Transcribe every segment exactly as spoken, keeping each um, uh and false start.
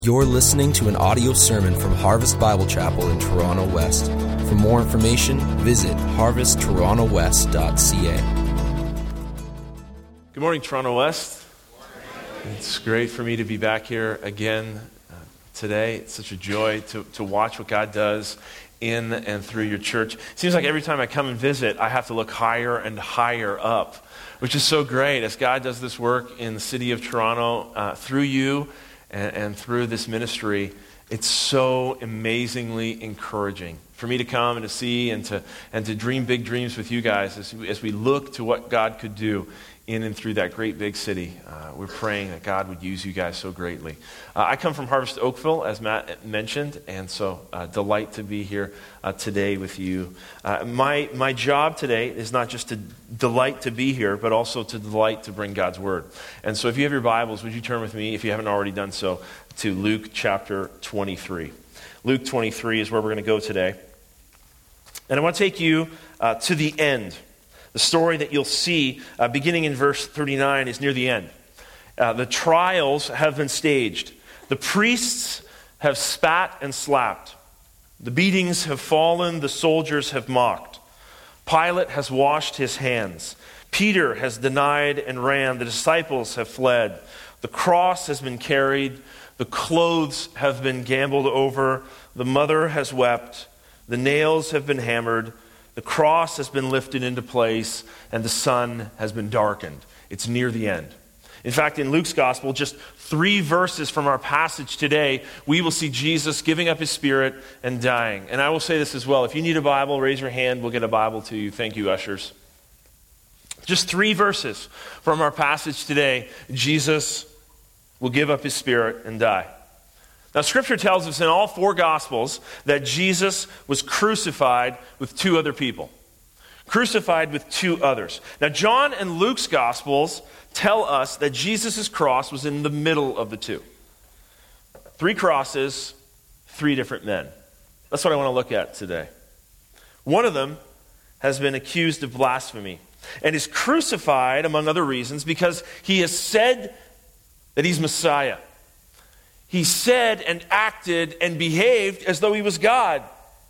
You're listening to an audio sermon from Harvest Bible Chapel in Toronto West. For more information, visit harvest toronto west dot c a. Good morning, Toronto West. It's great for me to be back here again uh, today. It's such a joy to, to watch what God does in and through your church. It seems like every time I come and visit, I have to look higher and higher up, which is so great as God does this work in the city of Toronto uh, through you. And, and through this ministry. It's so amazingly encouraging for me to come and to see and to and to dream big dreams with you guys as we, as we look to what God could do in and through that great big city. Uh, we're praying that God would use you guys so greatly. Uh, I come from Harvest Oakville, as Matt mentioned, and so uh, delight to be here uh, today with you. Uh, my my job today is not just to delight to be here, but also to delight to bring God's word. And so if you have your Bibles, would you turn with me, if you haven't already done so, to Luke chapter twenty-three. Luke twenty-three is where we're going to go today. And I want to take you uh, to the end. The story that you'll see uh, beginning in verse thirty-nine is near the end. Uh, the trials have been staged. The priests have spat and slapped. The beatings have fallen. The soldiers have mocked. Pilate has washed his hands. Peter has denied and ran. The disciples have fled. The cross has been carried. The clothes have been gambled over. The mother has wept. The nails have been hammered. The cross has been lifted into place, and the sun has been darkened. It's near the end. In fact, in Luke's gospel, just three verses from our passage today, we will see Jesus giving up his spirit and dying. And I will say this as well. If you need a Bible, raise your hand. We'll get a Bible to you. Thank you, ushers. Just three verses from our passage today, Jesus will give up his spirit and die. Now, Scripture tells us in all four Gospels that Jesus was crucified with two other people. Crucified with two others. Now, John and Luke's Gospels tell us that Jesus' cross was in the middle of the two. Three crosses, three different men. That's what I want to look at today. One of them has been accused of blasphemy and is crucified, among other reasons, because he has said that he's Messiah. He said and acted and behaved as though he was God.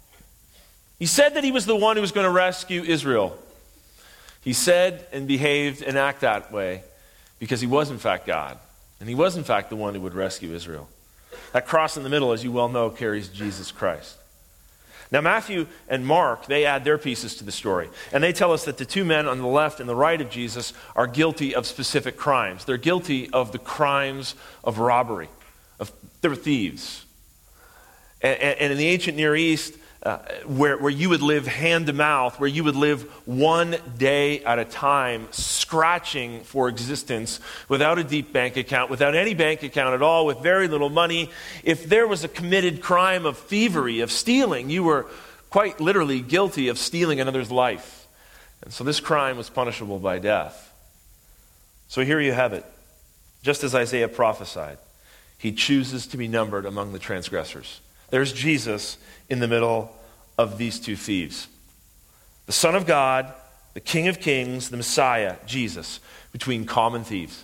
He said that he was the one who was going to rescue Israel. He said and behaved and acted that way because he was in fact God. And he was in fact the one who would rescue Israel. That cross in the middle, as you well know, carries Jesus Christ. Now Matthew and Mark, they add their pieces to the story. And they tell us that the two men on the left and the right of Jesus are guilty of specific crimes. They're guilty of the crimes of robbery. Of, they were thieves. And, and in the ancient Near East, uh, where, where you would live hand to mouth, where you would live one day at a time, scratching for existence, without a deep bank account, without any bank account at all, with very little money. If there was a committed crime of thievery, of stealing, you were quite literally guilty of stealing another's life. And so this crime was punishable by death. So here you have it, just as Isaiah prophesied. He chooses to be numbered among the transgressors. There's Jesus in the middle of these two thieves. The Son of God, the King of Kings, the Messiah, Jesus, between common thieves.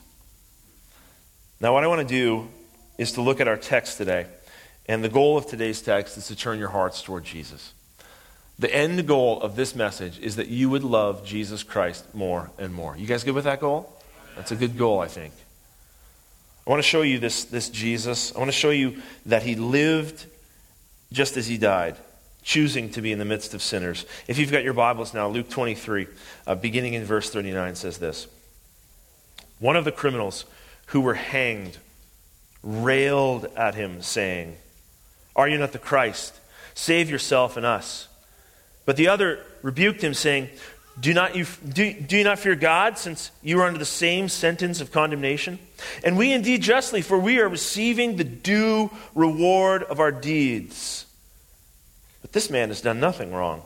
Now what I want to do is to look at our text today. And the goal of today's text is to turn your hearts toward Jesus. The end goal of this message is that you would love Jesus Christ more and more. You guys good with that goal? That's a good goal, I think. I want to show you this, this Jesus. I want to show you that he lived just as he died, choosing to be in the midst of sinners. If you've got your Bibles now, Luke twenty-three, uh, beginning in verse thirty-nine, says this. One of the criminals who were hanged railed at him, saying, "Are you not the Christ? Save yourself and us." But the other rebuked him, saying, Do not you do, do you not fear God, since you are under the same sentence of condemnation? And we indeed justly, for we are receiving the due reward of our deeds. But this man has done nothing wrong.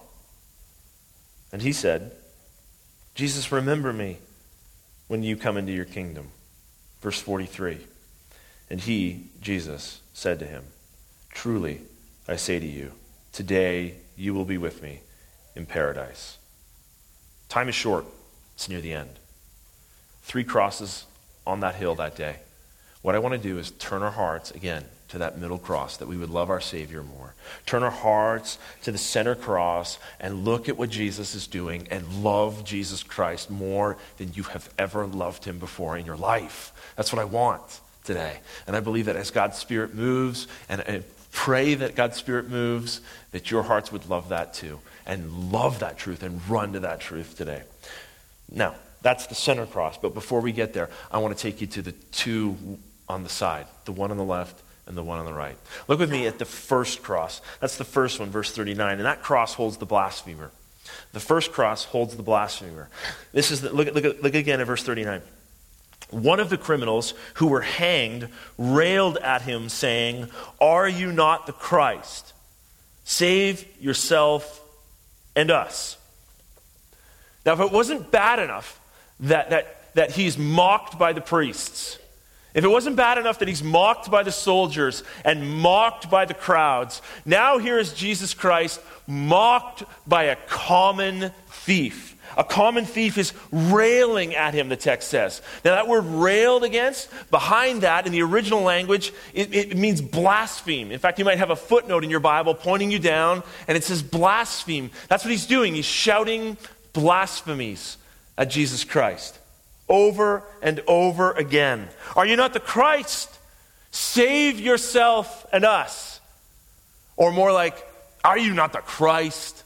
And he said, Jesus, remember me when you come into your kingdom. Verse forty-three. And he, Jesus, said to him, Truly, I say to you, today you will be with me in paradise. Time is short. It's near the end. Three crosses on that hill that day. What I want to do is turn our hearts again to that middle cross, that we would love our Savior more. Turn our hearts to the center cross and look at what Jesus is doing and love Jesus Christ more than you have ever loved him before in your life. That's what I want today. And I believe that as God's Spirit moves, and, and pray that God's Spirit moves, that your hearts would love that too, and love that truth and run to that truth today. Now, that's the center cross. But before we get there, I want to take you to the two on the side, the one on the left and the one on the right. Look with me at the first cross. That's the first one, verse thirty-nine. And that cross holds the blasphemer. The first cross holds the blasphemer. This is the, look, look, look again at verse thirty-nine. One of the criminals who were hanged railed at him, saying, "Are you not the Christ? Save yourself and us." Now, if it wasn't bad enough that, that, that he's mocked by the priests, if it wasn't bad enough that he's mocked by the soldiers and mocked by the crowds, now here is Jesus Christ mocked by a common thief. A common thief is railing at him, the text says. Now that word railed against, behind that in the original language, it, it means blaspheme. In fact, you might have a footnote in your Bible pointing you down, and it says blaspheme. That's what he's doing. He's shouting blasphemies at Jesus Christ over and over again. Are you not the Christ? Save yourself and us. Or more like, are you not the Christ?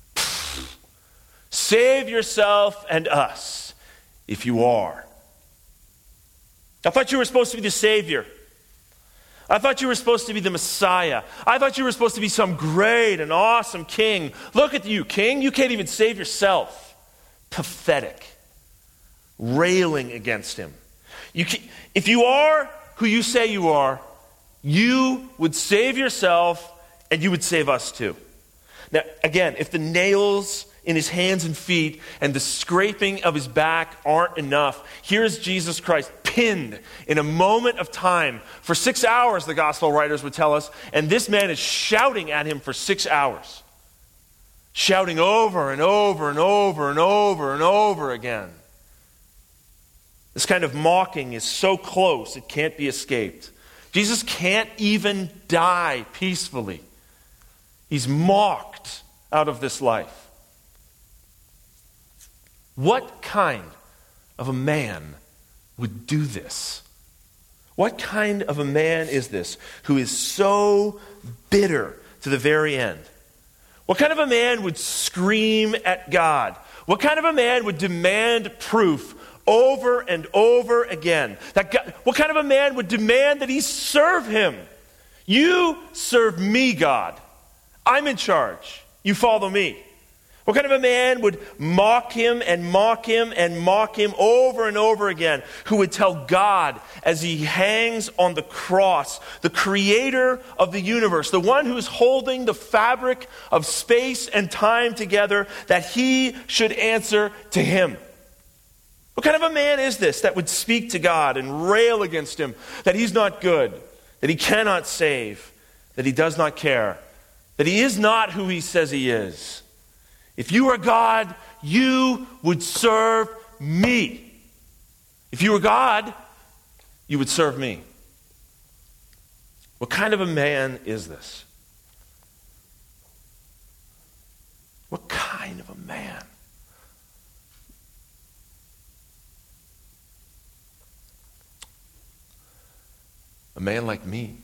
Save yourself and us, if you are. I thought you were supposed to be the Savior. I thought you were supposed to be the Messiah. I thought you were supposed to be some great and awesome king. Look at you, king. You can't even save yourself. Pathetic. Railing against him. You can, if you are who you say you are, you would save yourself and you would save us too. Now, again, if the nails in his hands and feet and the scraping of his back aren't enough, here's Jesus Christ pinned in a moment of time for six hours, the gospel writers would tell us, and this man is shouting at him for six hours. Shouting over and over and over and over and over again. This kind of mocking is so close it can't be escaped. Jesus can't even die peacefully. He's mocked out of this life. What kind of a man would do this? What kind of a man is this who is so bitter to the very end? What kind of a man would scream at God? What kind of a man would demand proof over and over again? That God, what kind of a man would demand that he serve him? You serve me, God. I'm in charge. You follow me. What kind of a man would mock him and mock him and mock him over and over again? Who would tell God as he hangs on the cross, the creator of the universe, the one who is holding the fabric of space and time together, that he should answer to him? What kind of a man is this that would speak to God and rail against him, that he's not good, that he cannot save, that he does not care, that he is not who he says he is? If you were God, you would serve me. If you were God, you would serve me. What kind of a man is this? What kind of a man? A man like me.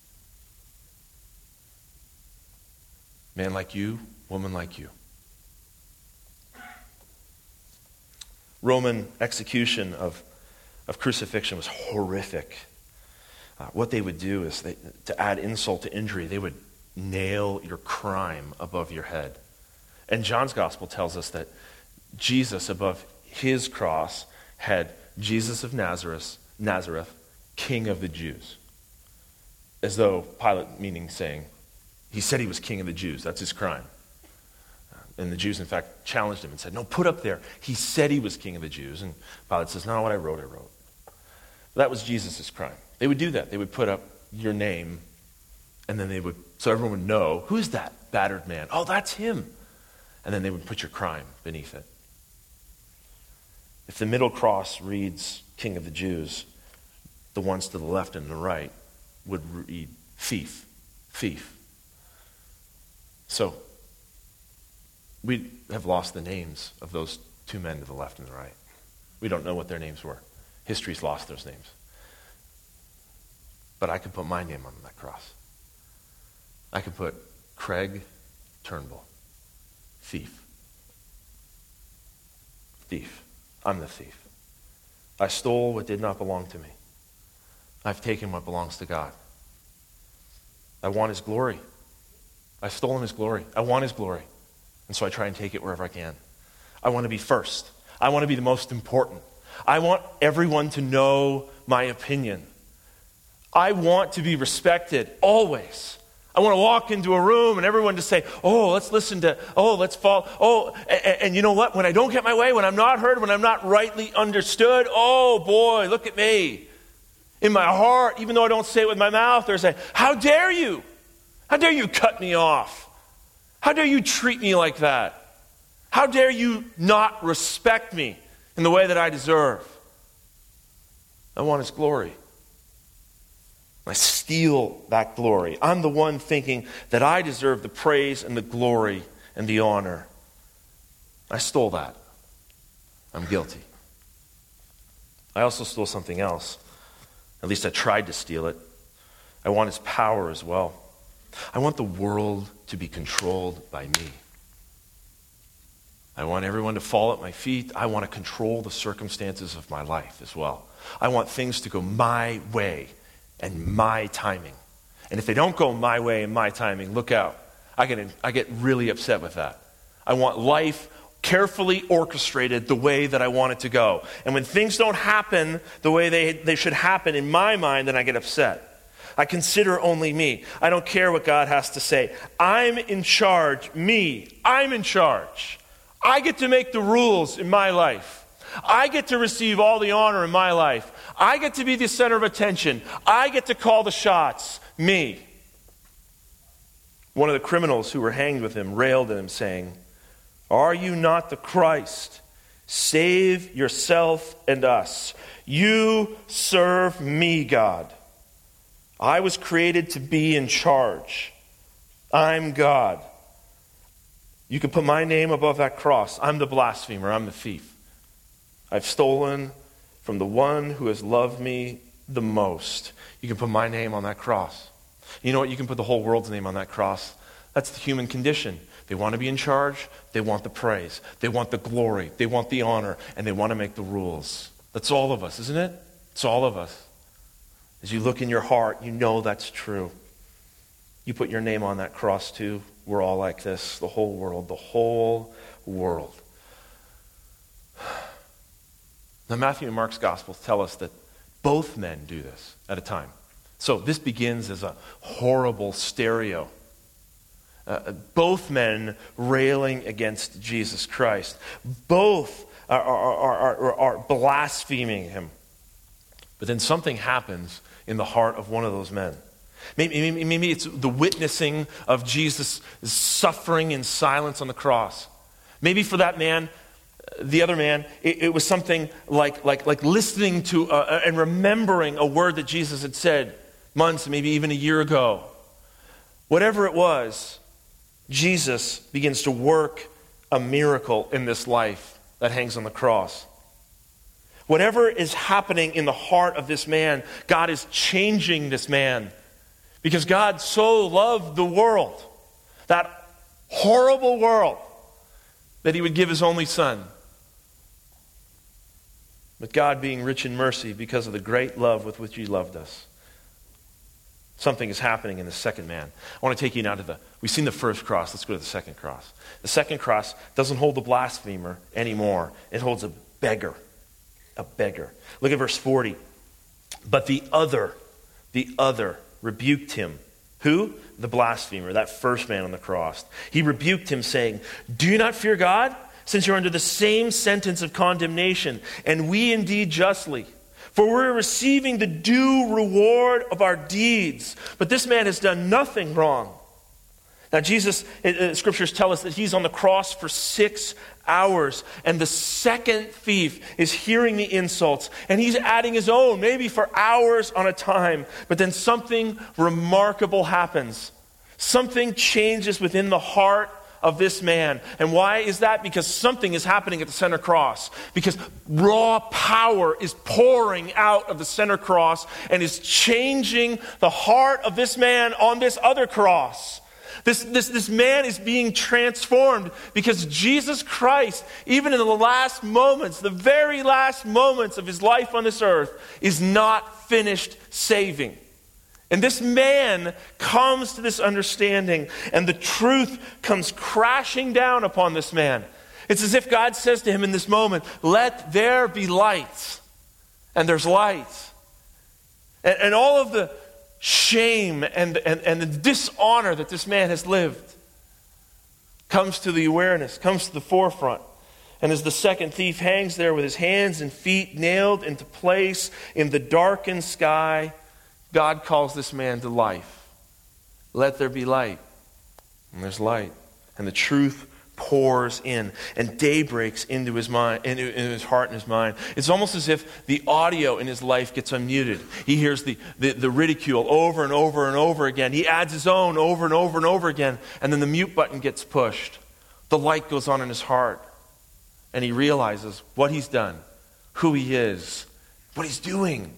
Man like you, woman like you. Roman execution of, of crucifixion was horrific. Uh, what they would do is, they, to add insult to injury, they would nail your crime above your head. And John's gospel tells us that Jesus, above his cross, had Jesus of Nazareth, Nazareth, King of the Jews. As though Pilate meaning saying, he said he was King of the Jews. That's his crime. And the Jews, in fact, challenged him and said, no, put up there. He said he was King of the Jews. And Pilate says, no, what I wrote, I wrote. That was Jesus' crime. They would do that. They would put up your name, and then they would, so everyone would know, who is that battered man? Oh, that's him. And then they would put your crime beneath it. If the middle cross reads King of the Jews, the ones to the left and the right would read thief, thief. So, we have lost the names of those two men to the left and the right. We don't know what their names were. History's lost those names. But I could put my name on that cross. I could put Craig Turnbull, thief. Thief. I'm the thief. I stole what did not belong to me. I've taken what belongs to God. I want his glory. I've stolen his glory. I want his glory. And so I try and take it wherever I can. I want to be first. I want to be the most important. I want everyone to know my opinion. I want to be respected always. I want to walk into a room and everyone to say, oh, let's listen to, oh, let's fall. Oh, and, and you know what? When I don't get my way, when I'm not heard, when I'm not rightly understood, oh boy, look at me. In my heart, even though I don't say it with my mouth, they're saying, how dare you? How dare you cut me off? How dare you treat me like that? How dare you not respect me in the way that I deserve? I want his glory. I steal that glory. I'm the one thinking that I deserve the praise and the glory and the honor. I stole that. I'm guilty. I also stole something else. At least I tried to steal it. I want his power as well. I want the world to be controlled by me. I want everyone to fall at my feet. I want to control the circumstances of my life as well. I want things to go my way and my timing. And if they don't go my way and my timing, look out. I get, I get really upset with that. I want life carefully orchestrated the way that I want it to go. And when things don't happen the way they, they should happen in my mind, then I get upset. I consider only me. I don't care what God has to say. I'm in charge. Me. I'm in charge. I get to make the rules in my life. I get to receive all the honor in my life. I get to be the center of attention. I get to call the shots. Me. One of the criminals who were hanged with him railed at him, saying, "Are you not the Christ? Save yourself and us. You serve me, God. I was created to be in charge. I'm God. You can put my name above that cross. I'm the blasphemer. I'm the thief. I've stolen from the one who has loved me the most. You can put my name on that cross. You know what? You can put the whole world's name on that cross. That's the human condition. They want to be in charge. They want the praise. They want the glory. They want the honor. And they want to make the rules. That's all of us, isn't it? It's all of us. As you look in your heart, you know that's true. You put your name on that cross too. We're all like this. The whole world. The whole world. Now, Matthew and Mark's Gospels tell us that both men do this at a time. So this begins as a horrible stereo. Uh, both men railing against Jesus Christ. Both are, are, are, are, are blaspheming him. But then something happens in the heart of one of those men. Maybe, maybe, maybe it's the witnessing of Jesus' suffering in silence on the cross. Maybe for that man, the other man, it, it was something like, like, like listening to uh, and remembering a word that Jesus had said months, maybe even a year ago. Whatever it was, Jesus begins to work a miracle in this life that hangs on the cross. Whatever is happening in the heart of this man, God is changing this man. Because God so loved the world, that horrible world, that he would give his only son. But God, being rich in mercy because of the great love with which he loved us, something is happening in the second man. I want to take you now to the, we've seen the first cross, let's go to the second cross. The second cross doesn't hold the blasphemer anymore. It holds a beggar. A beggar. Look at verse forty. But the other, the other rebuked him. Who? The blasphemer, that first man on the cross. He rebuked him, saying, "Do you not fear God, since you're under the same sentence of condemnation, and we indeed justly? For we're receiving the due reward of our deeds. But this man has done nothing wrong." Now Jesus, uh, scriptures tell us that he's on the cross for six hours. And the second thief is hearing the insults. And he's adding his own, maybe for hours on a time. But then something remarkable happens. Something changes within the heart of this man. And why is that? Because something is happening at the center cross. Because raw power is pouring out of the center cross and is changing the heart of this man on this other cross. This, this, this man is being transformed because Jesus Christ, even in the last moments, the very last moments of his life on this earth, is not finished saving. And this man comes to this understanding, and the truth comes crashing down upon this man. It's as if God says to him in this moment, let there be light. And there's light. And, and all of the shame and, and, and the dishonor that this man has lived comes to the awareness, comes to the forefront. And as the second thief hangs there with his hands and feet nailed into place in the darkened sky, God calls this man to life. Let there be light. And there's light. And the truth pours in. And day breaks into his mind, into, into his heart and his mind. It's almost as if the audio in his life gets unmuted. He hears the, the, the ridicule over and over and over again. He adds his own over and over and over again. And then the mute button gets pushed. The light goes on in his heart. And he realizes what he's done, who he is, what he's doing.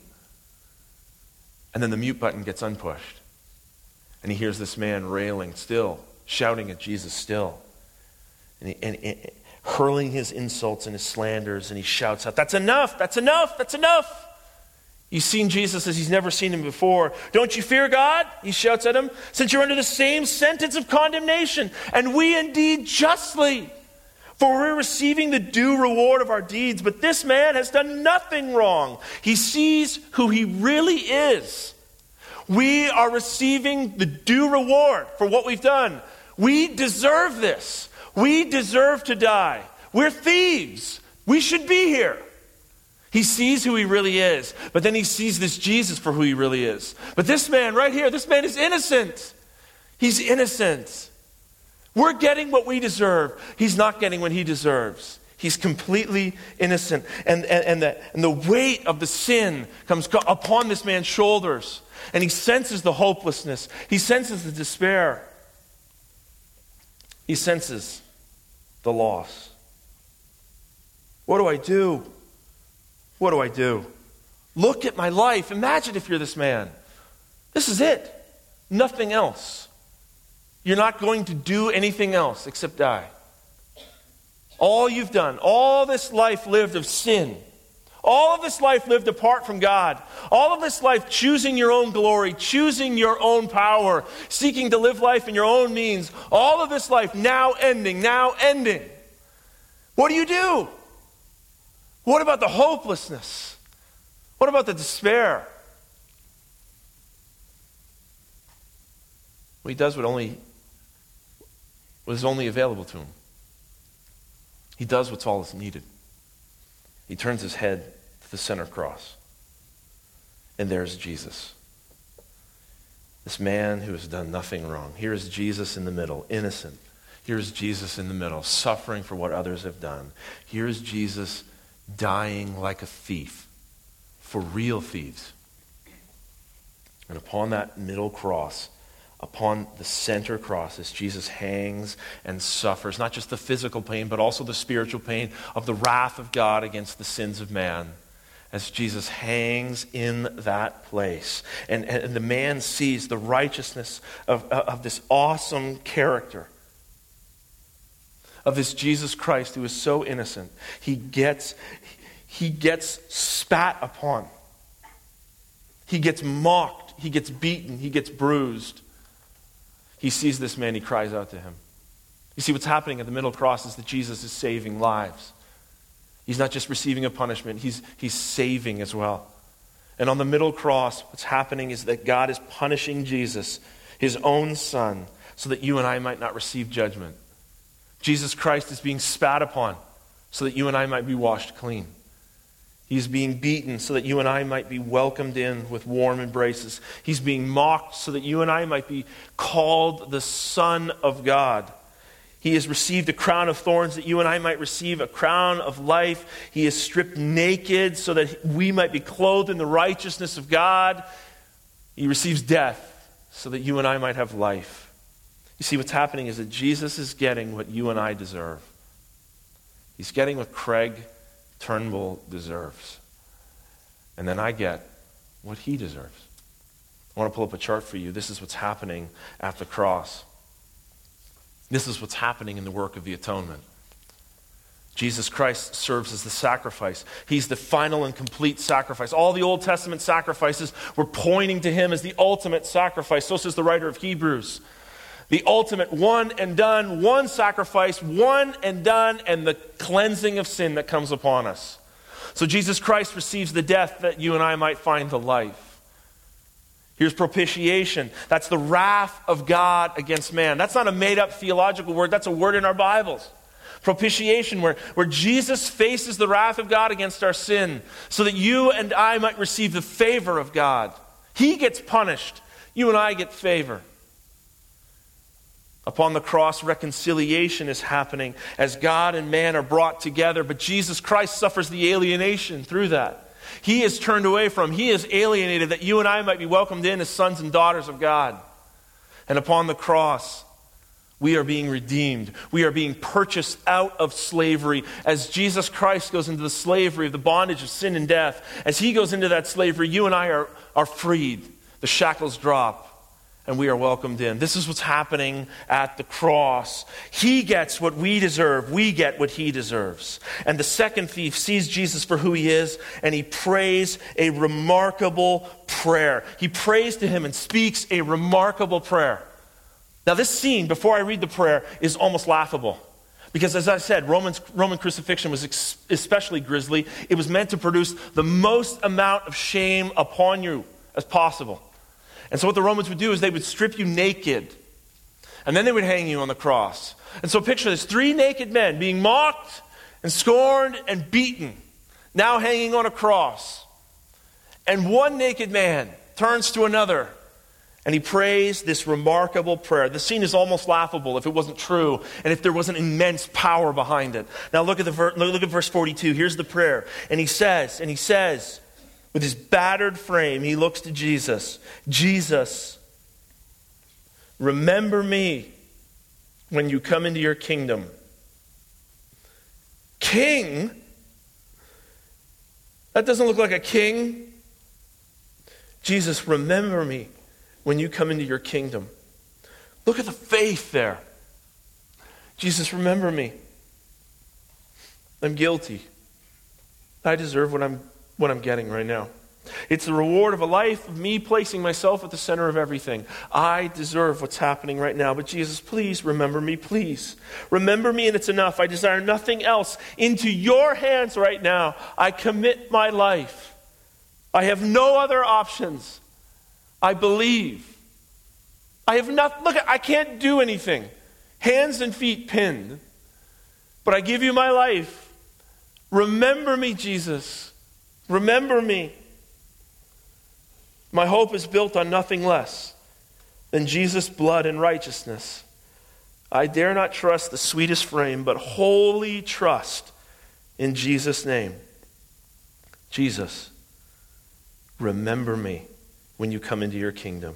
And then the mute button gets unpushed. And he hears this man railing still, shouting at Jesus still. And, he, and, and hurling his insults and his slanders. And he shouts out, that's enough, that's enough, that's enough. You've seen Jesus as he's never seen him before. Don't you fear God? He shouts at him. Since you're under the same sentence of condemnation. And we indeed justly. For we're receiving the due reward of our deeds. But this man has done nothing wrong. He sees who he really is. We are receiving the due reward for what we've done. We deserve this. We deserve to die. We're thieves. We should be here. He sees who he really is. But then he sees this Jesus for who he really is. But this man right here, this man is innocent. He's innocent. We're getting what we deserve. He's not getting what he deserves. He's completely innocent. And, and, and, the, and the weight of the sin comes upon this man's shoulders. And he senses the hopelessness. He senses the despair. He senses the loss. What do I do? What do I do? Look at my life. Imagine if you're this man. This is it. Nothing else. You're not going to do anything else except die. All you've done, all this life lived of sin, all of this life lived apart from God, all of this life choosing your own glory, choosing your own power, seeking to live life in your own means, all of this life now ending, now ending. What do you do? What about the hopelessness? What about the despair? Well, he does what only what is only available to him. He does what's all that's needed. He turns his head to the center cross. And there's Jesus. This man who has done nothing wrong. Here is Jesus in the middle, innocent. Here is Jesus in the middle, suffering for what others have done. Here is Jesus dying like a thief for real thieves. And upon that middle cross, upon the center cross, as Jesus hangs and suffers, not just the physical pain, but also the spiritual pain of the wrath of God against the sins of man, as Jesus hangs in that place. And, and the man sees the righteousness of, of this awesome character, of this Jesus Christ who is so innocent. He gets, he gets spat upon. He gets mocked. He gets beaten. He gets bruised. He sees this man, he cries out to him. You see, what's happening at the middle cross is that Jesus is saving lives. He's not just receiving a punishment, he's, he's saving as well. And on the middle cross, what's happening is that God is punishing Jesus, his own son, so that you and I might not receive judgment. Jesus Christ is being spat upon so that you and I might be washed clean. He's being beaten so that you and I might be welcomed in with warm embraces. He's being mocked so that you and I might be called the Son of God. He has received a crown of thorns that you and I might receive a crown of life. He is stripped naked so that we might be clothed in the righteousness of God. He receives death so that you and I might have life. You see, what's happening is that Jesus is getting what you and I deserve. He's getting what Craig Turnbull deserves. And then I get what he deserves. I want to pull up a chart for you. This is what's happening at the cross. This is what's happening in the work of the atonement. Jesus Christ serves as the sacrifice. He's the final and complete sacrifice. All the Old Testament sacrifices were pointing to him as the ultimate sacrifice. So says the writer of Hebrews. The ultimate one and done, one sacrifice, one and done, and the cleansing of sin that comes upon us. So Jesus Christ receives the death that you and I might find the life. Here's propitiation. That's the wrath of God against man. That's not a made-up theological word. That's a word in our Bibles. Propitiation, where, where Jesus faces the wrath of God against our sin so that you and I might receive the favor of God. He gets punished. You and I get favor. Upon the cross, reconciliation is happening as God and man are brought together, but Jesus Christ suffers the alienation through that. He is turned away from, he is alienated that you and I might be welcomed in as sons and daughters of God. And upon the cross, we are being redeemed. We are being purchased out of slavery as Jesus Christ goes into the slavery of the bondage of sin and death. As he goes into that slavery, you and I are, are freed. The shackles drop. And we are welcomed in. This is what's happening at the cross. He gets what we deserve. We get what he deserves. And the second thief sees Jesus for who he is, and he prays a remarkable prayer. He prays to him and speaks a remarkable prayer. Now this scene, before I read the prayer, is almost laughable. Because as I said, Roman, Roman crucifixion was ex- especially grisly. It was meant to produce the most amount of shame upon you as possible. And so what the Romans would do is they would strip you naked. And then they would hang you on the cross. And so picture this, three naked men being mocked and scorned and beaten, now hanging on a cross. And one naked man turns to another and he prays this remarkable prayer. The scene is almost laughable if it wasn't true and if there wasn't immense power behind it. Now look at the ver- look at verse forty-two. Here's the prayer. And he says, and he says, with his battered frame, he looks to Jesus. Jesus, remember me when you come into your kingdom. King? That doesn't look like a king. Jesus, remember me when you come into your kingdom. Look at the faith there. Jesus, remember me. I'm guilty. I deserve what I'm what I'm getting right now. It's the reward of a life of me placing myself at the center of everything. I deserve what's happening right now. But Jesus, please remember me, please. Remember me and it's enough. I desire nothing else. Into your hands right now, I commit my life. I have no other options. I believe. I have not, look, I can't do anything. Hands and feet pinned. But I give you my life. Remember me, Jesus. Remember me. My hope is built on nothing less than Jesus' blood and righteousness. I dare not trust the sweetest frame, but wholly trust in Jesus' name. Jesus, remember me when you come into your kingdom.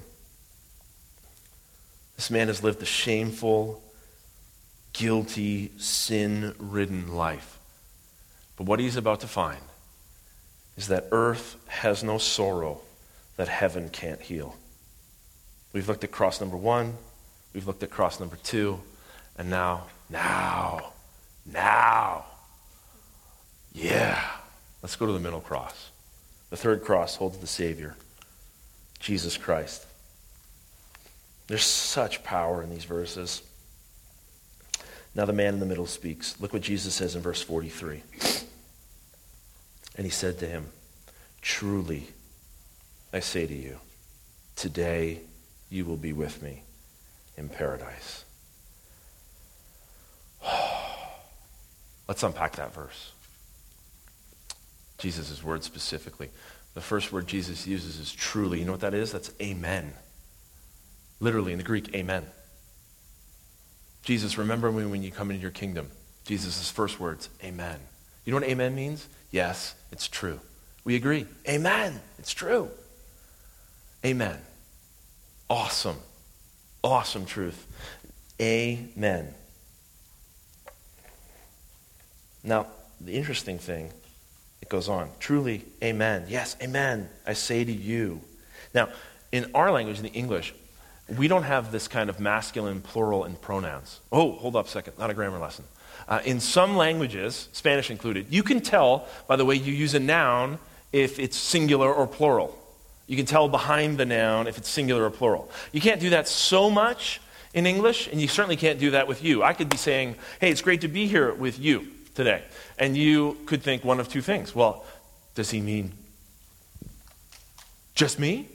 This man has lived a shameful, guilty, sin-ridden life. But what he's about to find is that earth has no sorrow that heaven can't heal. We've looked at cross number one, we've looked at cross number two, and now, now, now, yeah, let's go to the middle cross. The third cross holds the Savior, Jesus Christ. There's such power in these verses. Now the man in the middle speaks. Look what Jesus says in verse forty-three. And he said to him, truly, I say to you, today you will be with me in paradise. Let's unpack that verse. Jesus' word specifically. The first word Jesus uses is truly. You know what that is? That's amen. Literally in the Greek, amen. Jesus, remember me when you come into your kingdom. Jesus' first words, amen. You know what amen means? Yes, it's true. We agree. Amen. It's true. Amen. Awesome. Awesome truth. Amen. Now, the interesting thing, it goes on. Truly, amen. Yes, amen. I say to you. Now, in our language, in the English, we don't have this kind of masculine plural in pronouns. Oh, hold up a second. Not a grammar lesson. Uh, in some languages, Spanish included, you can tell by the way you use a noun if it's singular or plural. You can tell behind the noun if it's singular or plural. You can't do that so much in English, and you certainly can't do that with you. I could be saying, hey, it's great to be here with you today. And you could think one of two things. Well, does he mean just me?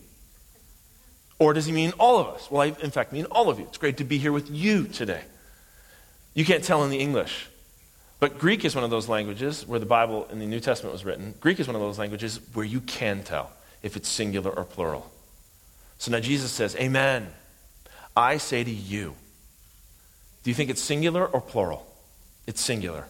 Or does he mean all of us? Well, I, in fact, mean all of you. It's great to be here with you today. You can't tell in the English. But Greek is one of those languages where the Bible in the New Testament was written. Greek is one of those languages where you can tell if it's singular or plural. So now Jesus says, amen. I say to you. Do you think it's singular or plural? It's singular.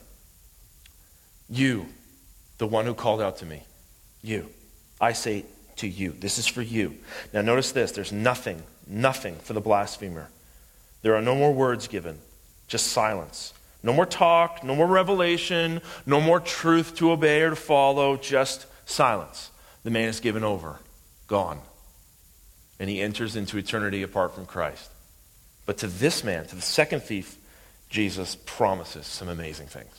You, the one who called out to me. You. I say to you. This is for you. Now notice this. There's nothing, nothing for the blasphemer. There are no more words given. Just silence. No more talk, no more revelation, no more truth to obey or to follow, just silence. The man is given over, gone. And he enters into eternity apart from Christ. But to this man, to the second thief, Jesus promises some amazing things.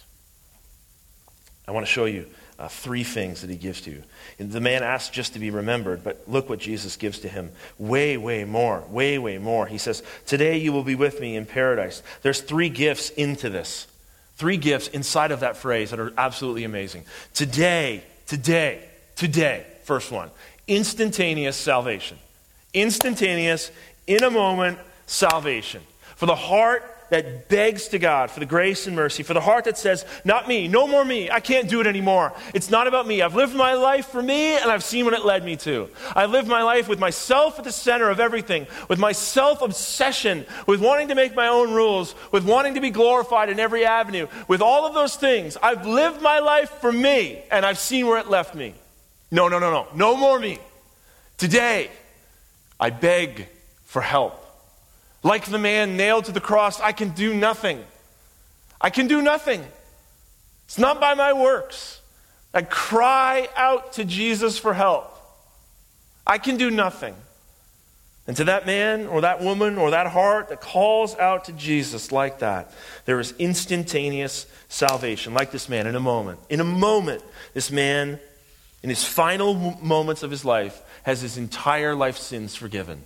I want to show you uh, three things that he gives to you. And the man asks just to be remembered, but look what Jesus gives to him. Way, way more, way, way more. He says, today you will be with me in paradise. There's three gifts into this. Three gifts inside of that phrase that are absolutely amazing. Today, today, today. First one, instantaneous salvation. Instantaneous, in a moment, salvation. For the heart that begs to God for the grace and mercy, for the heart that says, not me, no more me, I can't do it anymore. It's not about me. I've lived my life for me, and I've seen what it led me to. I've lived my life with myself at the center of everything, with my self-obsession, with wanting to make my own rules, with wanting to be glorified in every avenue, with all of those things. I've lived my life for me, and I've seen where it left me. No, no, no, no. No more me. Today, I beg for help. Like the man nailed to the cross, I can do nothing. I can do nothing. It's not by my works. I cry out to Jesus for help. I can do nothing. And to that man or that woman or that heart that calls out to Jesus like that, there is instantaneous salvation. Like this man, in a moment. In a moment, this man, in his final moments of his life, has his entire life's sins forgiven.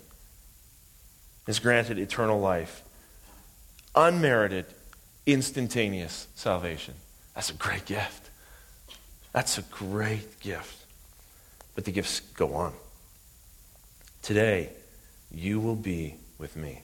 Is granted eternal life. Unmerited, instantaneous salvation. That's a great gift. That's a great gift. But the gifts go on. Today, you will be with me.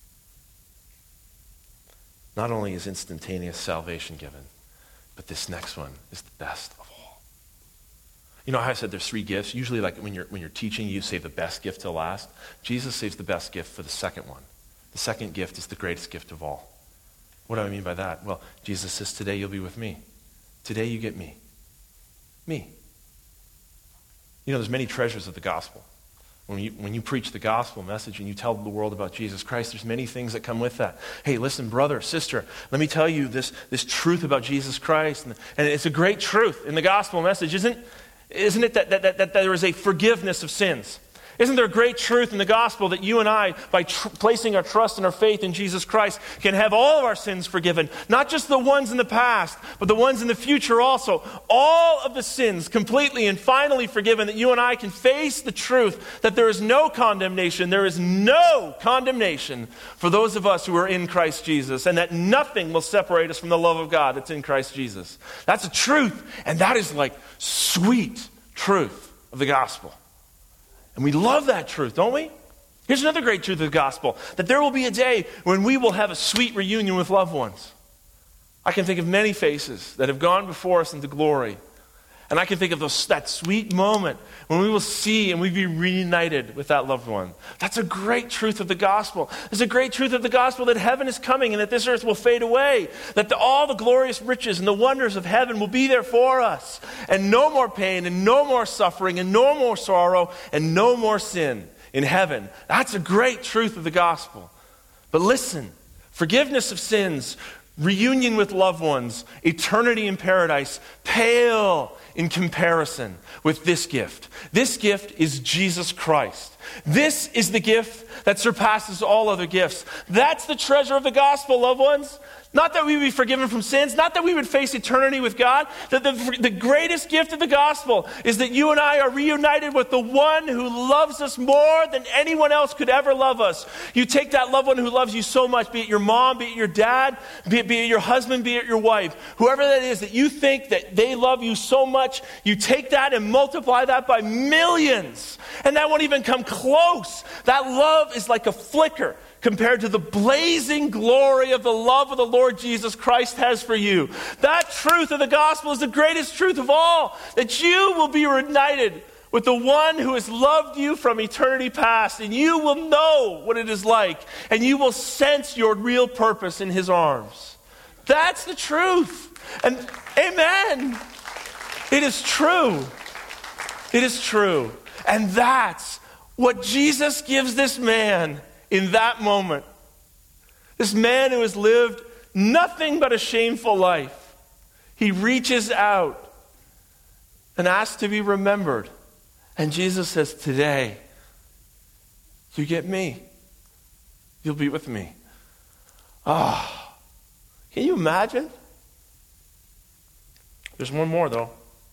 Not only is instantaneous salvation given, but this next one is the best of all. You know how I said there's three gifts? Usually like when you're when you're teaching, you save the best gift till last. Jesus saves the best gift for the second one. The second gift is the greatest gift of all. What do I mean by that? Well, Jesus says, today you'll be with me. Today you get me. Me. You know, there's many treasures of the gospel. When you, when you preach the gospel message and you tell the world about Jesus Christ, there's many things that come with that. Hey, listen, brother, sister, let me tell you this, this truth about Jesus Christ. And, and it's a great truth in the gospel message, isn't Isn't it that, that, that, that there is a forgiveness of sins? Isn't there a great truth in the gospel that you and I, by tr- placing our trust and our faith in Jesus Christ, can have all of our sins forgiven? Not just the ones in the past, but the ones in the future also. All of the sins completely and finally forgiven, that you and I can face the truth that there is no condemnation, there is no condemnation for those of us who are in Christ Jesus, and that nothing will separate us from the love of God that's in Christ Jesus. That's a truth, and that is like sweet truth of the gospel. And we love that truth, don't we? Here's another great truth of the gospel, that there will be a day when we will have a sweet reunion with loved ones. I can think of many faces that have gone before us into glory. And I can think of those, that sweet moment when we will see and we be reunited with that loved one. That's a great truth of the gospel. It's a great truth of the gospel that heaven is coming and that this earth will fade away. That the, all the glorious riches and the wonders of heaven will be there for us. And no more pain and no more suffering and no more sorrow and no more sin in heaven. That's a great truth of the gospel. But listen, forgiveness of sins, reunion with loved ones, eternity in paradise, pale in comparison with this gift. This gift is Jesus Christ. This is the gift that surpasses all other gifts. That's the treasure of the gospel, loved ones. Not that we would be forgiven from sins, not that we would face eternity with God. That the, the greatest gift of the gospel is that you and I are reunited with the one who loves us more than anyone else could ever love us. You take that loved one who loves you so much, be it your mom, be it your dad, be it, be it your husband, be it your wife, whoever that is that you think that they love you so much, you take that and multiply that by millions. And that won't even come close. That love is like a flicker compared to the blazing glory of the love of the Lord Jesus Christ has for you. That truth of the gospel is the greatest truth of all, that you will be reunited with the one who has loved you from eternity past, and you will know what it is like, and you will sense your real purpose in his arms. That's the truth. And amen. It is true. It is true. And that's what Jesus gives this man in that moment. This man who has lived nothing but a shameful life. He reaches out and asks to be remembered. And Jesus says, today, you get me. You'll be with me. Ah, oh, can you imagine? There's one more though.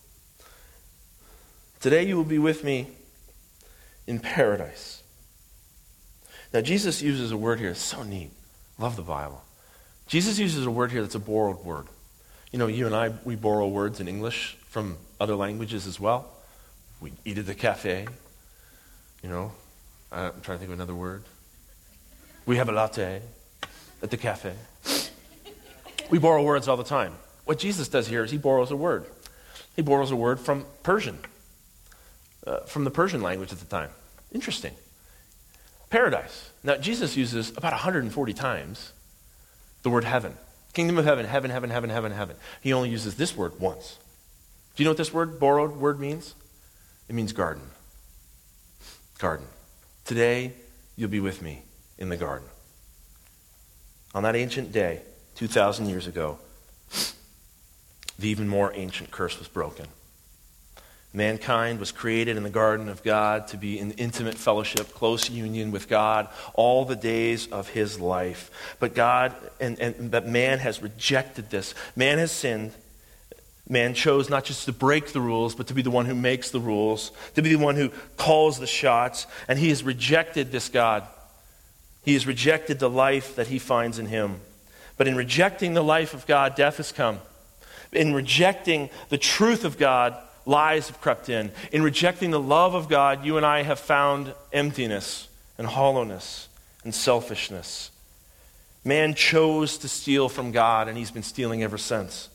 Today you will be with me in paradise. Now, Jesus uses a word here. It's so neat. Love the Bible. Jesus uses a word here that's a borrowed word. You know, you and I, we borrow words in English from other languages as well. We eat at the cafe. You know, I'm trying to think of another word. We have a latte at the cafe. We borrow words all the time. What Jesus does here is he borrows a word. He borrows a word from Persian, uh, from the Persian language at the time. Interesting. Paradise. Now, Jesus uses about one hundred forty times the word heaven. Kingdom of heaven, heaven, heaven, heaven, heaven, heaven. He only uses this word once. Do you know what this word, borrowed word, means? It means garden. Garden. Today, you'll be with me in the garden. On that ancient day, two thousand years ago, the even more ancient curse was broken. Mankind was created in the garden of God to be in intimate fellowship, close union with God all the days of his life. But God, and, and but man has rejected this. Man has sinned. Man chose not just to break the rules, but to be the one who makes the rules, to be the one who calls the shots. And he has rejected this God. He has rejected the life that he finds in him. But in rejecting the life of God, death has come. In rejecting the truth of God, lies have crept in. In rejecting the love of God, you and I have found emptiness and hollowness and selfishness. Man chose to steal from God, and he's been stealing ever since.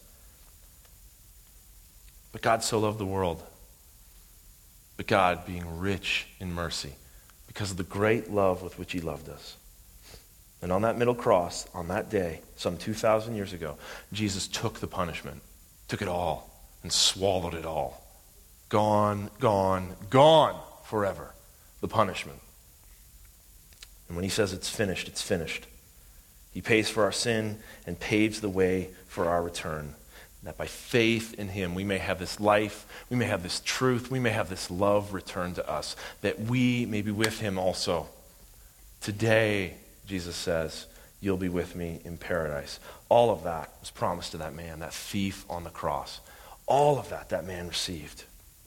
But God so loved the world. But God, being rich in mercy, because of the great love with which he loved us. And on that middle cross, on that day, some two thousand years ago, Jesus took the punishment, took it all, and swallowed it all. Gone, gone, gone forever. The punishment. And when he says it's finished, it's finished. He pays for our sin and paves the way for our return. That by faith in him, we may have this life, we may have this truth, we may have this love returned to us, that we may be with him also. Today, Jesus says, you'll be with me in paradise. All of that was promised to that man, that thief on the cross. All of that, that man received.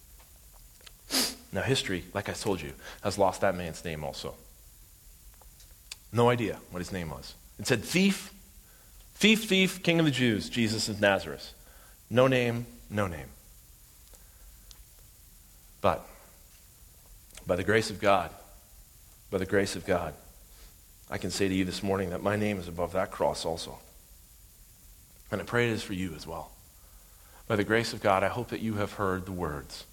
Now history, like I told you, has lost that man's name also. No idea what his name was. It said thief, thief, thief, king of the Jews, Jesus of Nazareth. No name, no name. But by the grace of God, by the grace of God, I can say to you this morning that my name is above that cross also. And I pray it is for you as well. By the grace of God, I hope that you have heard the words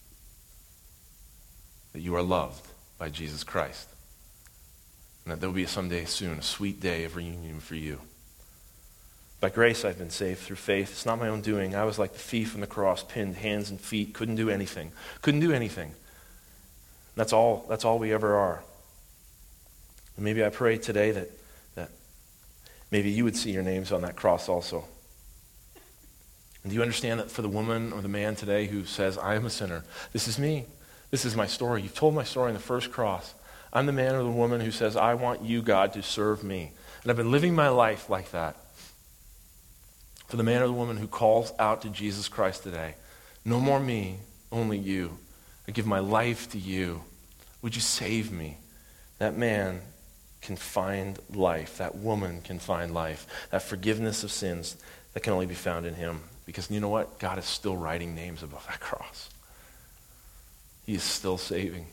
that you are loved by Jesus Christ, and that there will be someday soon a sweet day of reunion for you. By grace, I've been saved through faith. It's not my own doing. I was like the thief on the cross, pinned hands and feet, couldn't do anything. Couldn't do anything. That's all, that's all we ever are. And maybe I pray today that, that maybe you would see your names on that cross also. And do you understand that for the woman or the man today who says, I am a sinner, this is me. This is my story. You've told my story in the first cross. I'm the man or the woman who says, I want you, God, to serve me. And I've been living my life like that. For the man or the woman who calls out to Jesus Christ today, no more me, only you. I give my life to you. Would you save me? That man can find life. That woman can find life. That forgiveness of sins that can only be found in him. Because you know what? God is still writing names above that cross. He is still saving.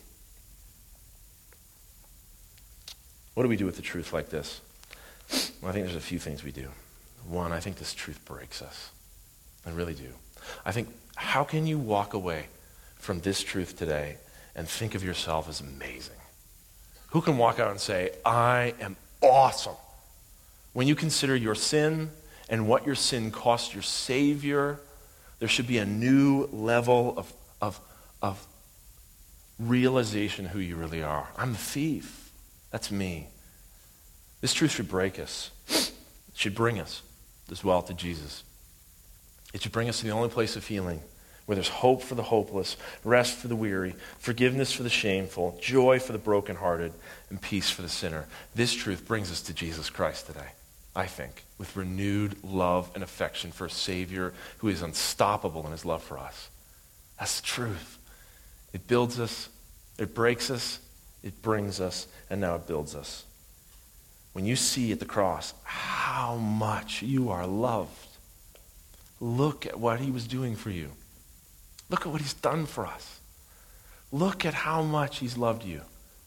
What do we do with the truth like this? Well, I think there's a few things we do. One, I think this truth breaks us. I really do. I think, how can you walk away from this truth today and think of yourself as amazing? Who can walk out and say, I am awesome? When you consider your sin and what your sin cost your Savior, there should be a new level of, of, of realization who you really are. I'm the thief. That's me. This truth should break us. It should bring us as well to Jesus. It should bring us to the only place of healing where there's hope for the hopeless, rest for the weary, forgiveness for the shameful, joy for the brokenhearted, and peace for the sinner. This truth brings us to Jesus Christ today, I think, with renewed love and affection for a Savior who is unstoppable in his love for us. That's the truth. It builds us, it breaks us, it brings us, and now it builds us. When you see at the cross how much you are loved, look at what he was doing for you. Look at what he's done for us. Look at how much he's loved you.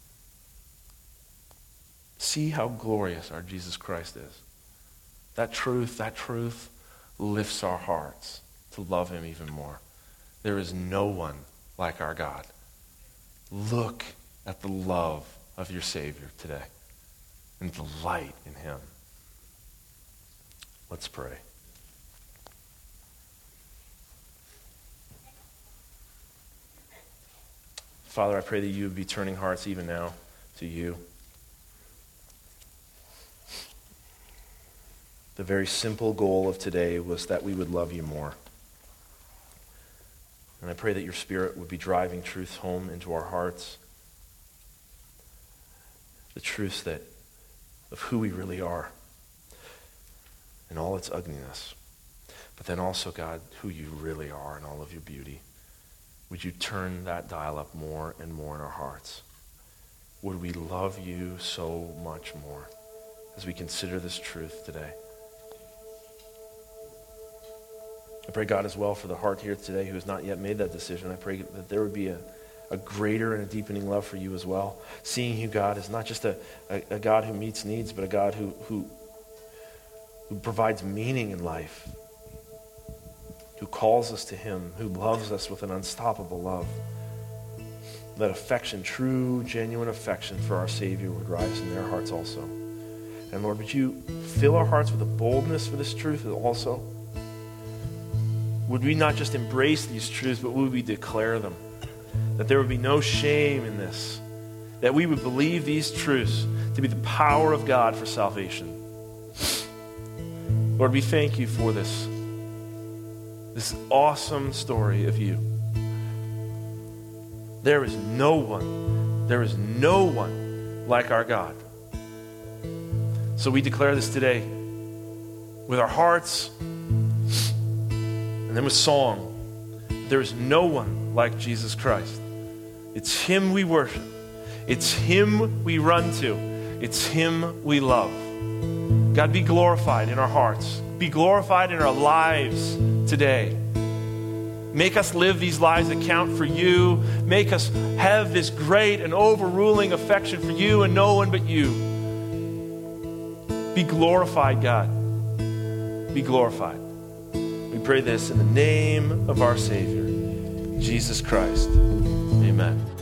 See how glorious our Jesus Christ is. That truth, that truth lifts our hearts to love him even more. There is no one like our God. Look at the love of your Savior today and delight in him. Let's pray. Father, I pray that you would be turning hearts even now to you. The very simple goal of today was that we would love you more. And I pray that your Spirit would be driving truth home into our hearts. The truth that of who we really are and all its ugliness. But then also, God, who you really are in all of your beauty. Would you turn that dial up more and more in our hearts? Would we love you so much more as we consider this truth today? I pray, God, as well for the heart here today who has not yet made that decision. I pray that there would be a, a greater and a deepening love for you as well. Seeing you, God, is not just a, a, a God who meets needs, but a God who, who, who provides meaning in life, who calls us to him, who loves us with an unstoppable love. That affection, true, genuine affection for our Savior would rise in their hearts also. And Lord, would you fill our hearts with a boldness for this truth also? Would we not just embrace these truths, but would we declare them? That there would be no shame in this. That we would believe these truths to be the power of God for salvation. Lord, we thank you for this. This awesome story of you. There is no one, there is no one like our God. So we declare this today with our hearts and then with song. There is no one like Jesus Christ. It's him we worship. It's him we run to. It's him we love. God, be glorified in our hearts. Be glorified in our lives today. Make us live these lives that count for you. Make us have this great and overruling affection for you and no one but you. Be glorified, God. Be glorified. We pray this in the name of our Savior, Jesus Christ. Amen.